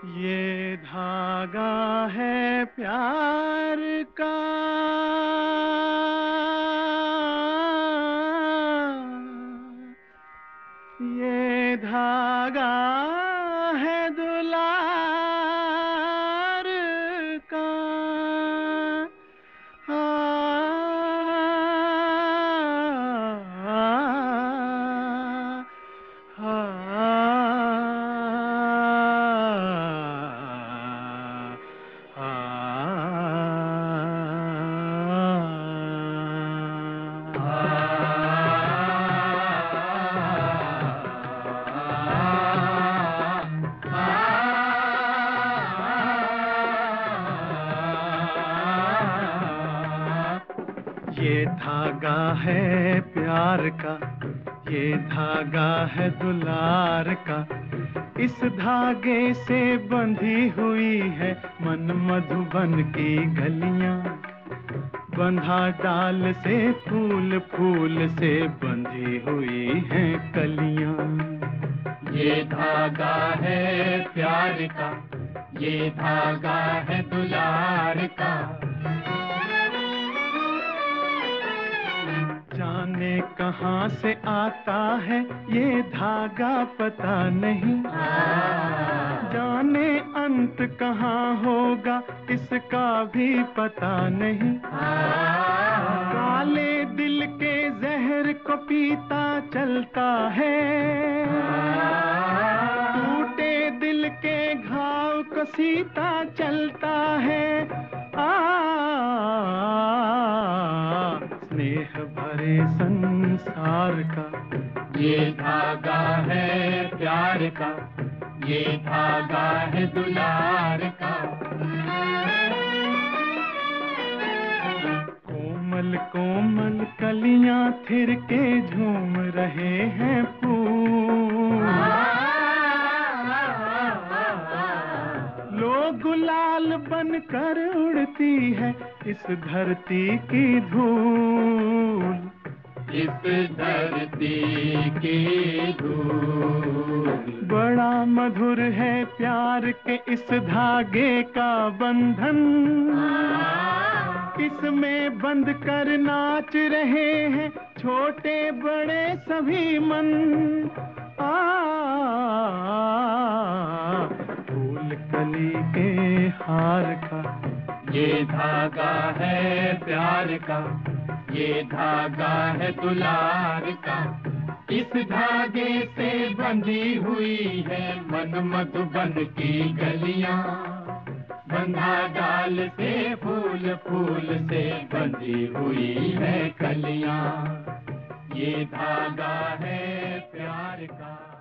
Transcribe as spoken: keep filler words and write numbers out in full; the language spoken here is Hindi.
ये धागा है प्यार का, ये धागा है दुलार का। आ, आ, आ, ये धागा है प्यार का, ये धागा है दुलार का। इस धागे से बंधी हुई है मन मधुबन की गलियां। बंधा डाल से फूल, फूल से बंधी हुई हैं कलियां। ये धागा है प्यार का, ये धागा है दुलार का। जाने कहाँ से आता है ये धागा पता नहीं, जाने अंत कहाँ होगा इसका भी पता नहीं। काले दिल के जहर को पीता चलता है, टूटे दिल के घाव को सीता चलता है। आ स्नेह भरे संसार का, ये धागा है प्यार का, ये धागा है दुलार का। कोमल कोमल कलियां थिर के झूम रहे हैं फूल। लो गुलाल बनकर उड़ती है इस धरती की धूल, इस धरती की धूल। बड़ा मधुर है प्यार के इस धागे का बंधन। इसमें बंध कर नाच रहे हैं छोटे बड़े सभी मन। आ फूल कली के हार का, ये धागा है प्यार का, ये धागा है दुलार का। इस धागे से बंधी हुई है मन मधुबन की गलियां। बंधा डाल से फूल, फूल से बंधी हुई है कलियां। ये धागा है प्यार का।